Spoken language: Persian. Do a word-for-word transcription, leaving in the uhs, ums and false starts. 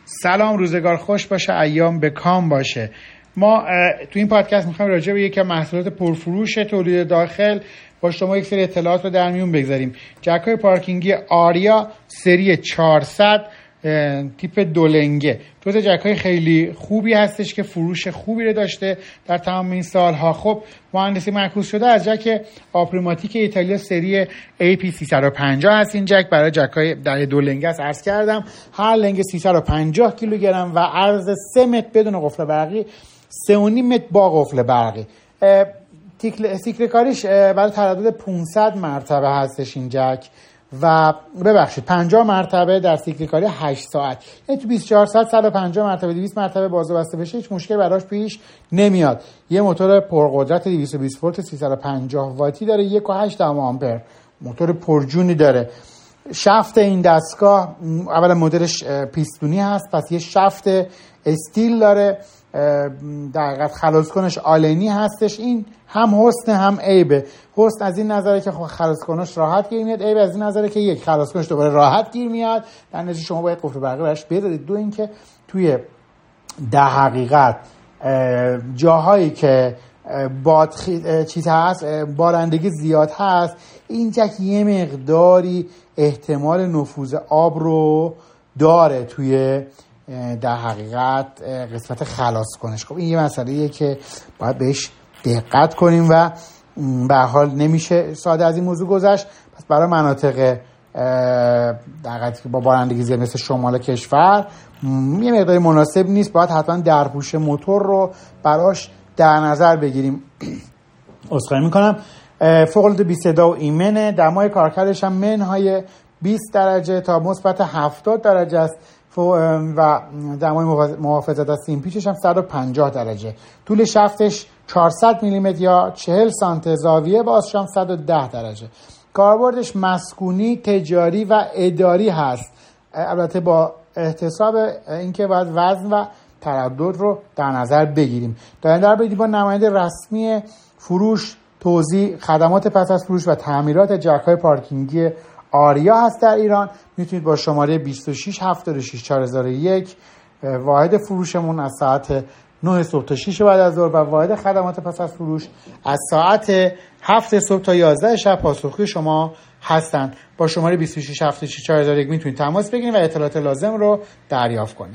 سلام، روزگار خوش باشه، ایام به کام باشه. ما تو این پادکست میخوایم راجع به یکی از محصولات پرفروش تولید داخل با شما یک سری اطلاعات رو در میون بگذاریم. جک‌های پارکینگی آریا سری چهارصد تیپ دولنگه، دو تا جک‌های خیلی خوبی هستش که فروش خوبی رو داشته در تمام این سالها. خب مهندسی معکوس شده از جک آپریماتیک ایتالیا سری ای پی سیصد و پنجاه هست. این جک برای جک‌های در دولنگه است. عرض کردم هر لنگ سیصد و پنجاه کیلوگرم و عرض سه متر بدون قفل برقی، سه و نیم متر با قفل برقی. سیکل کاریش برای تردد پانصد مرتبه هستش این جک و ببخشید پنجاه مرتبه در سیکل کاری هشت ساعت، یعنی تو بیست و چهار ساعت صد و پنجاه مرتبه دویست مرتبه باز و بسته بشه هیچ مشکل براش پیش نمیاد. یه موتور پرقدرت دویست و بیست ولت سیصد و پنجاه واتی داره، یک و هشت دهم آمپر، موتور پرجونی داره. شافت این دستگاه اولا مدلش پیستونی هست، پس یه شافت استیل داره، در حقیقت خلاص کنش آلنی هستش. این هم حسن هم عیبه. حسن از این نظره که خلاص کنش راحت گیر میاد، عیب از این نظره که یک خلاص کنش دوباره راحت گیر میاد، در نتیجه شما باید قفل برقی براش بذارید. دو اینکه توی در حقیقت جاهایی که باد خی... چیز هست، بارندگی زیاد هست، این جک یه مقداری احتمال نفوذ آب رو داره توی در حقیقت قسمت خلاص کنش. خب این یه مسئله‌ایه که باید بهش دقت کنیم و به هر حال نمیشه ساده از این موضوع گذشت. پس برای مناطق در حقیقت که با بارندگی زیاد مثل شمال کشور یه مقداری مناسب نیست، باید حتما درپوش موتور رو براش در نظر بگیریم. عذرخواهی میکنم. فوق العاده بی صدا و ایمنه. دمای کارکردش هم منهای بیست درجه تا مثبت هفتاد درجه است و دمای محافظت از سیم پیچش هم صد و پنجاه درجه. طول شفتش چهارصد میلیمتر یا چهل سانتی، زاویه بازش هم صد و ده درجه. کاربردش مسکونی، تجاری و اداری هست، البته با احتساب اینکه باید وزن و تردد رو در نظر بگیریم. در این بدید با نماینده رسمی فروش توزیع خدمات پس از فروش و تعمیرات جک‌های پارکینگی آریا هست در ایران. میتونید با شماره بیست و شش هفتاد و شش چهارصد و یک واحد فروشمون از ساعت نه صبح تا شش بعد از ظهر و واحد خدمات پس از فروش از ساعت هفت صبح تا یازده شب پاسخگوی شما هستن. با شماره بیست و شش هفتاد و شش چهارصد و یک میتونید تماس بگیرید و اطلاعات لازم رو دریافت کنید.